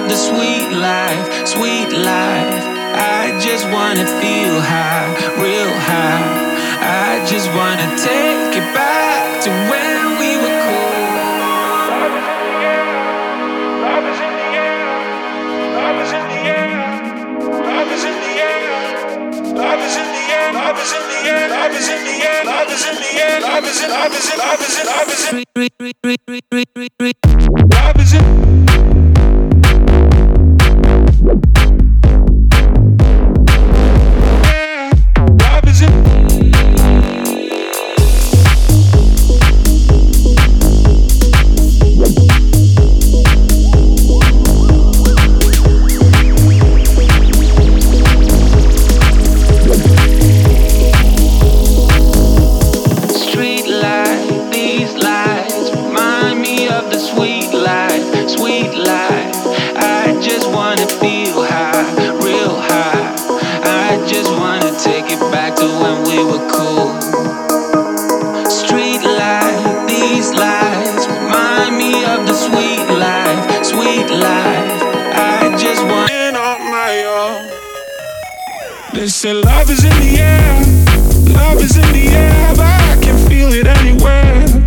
of the sweet life, sweet life. I just wanna feel high, real high. I just wanna take it back to when we were cool. Love is in the air, love is in the air, love is in the air, love is in the air, love is in the air, love is in the air, love is in the air, love is in, love is in, love is in, love is in, love is in. They say love is in the air, love is in the air, but I can feel it anywhere.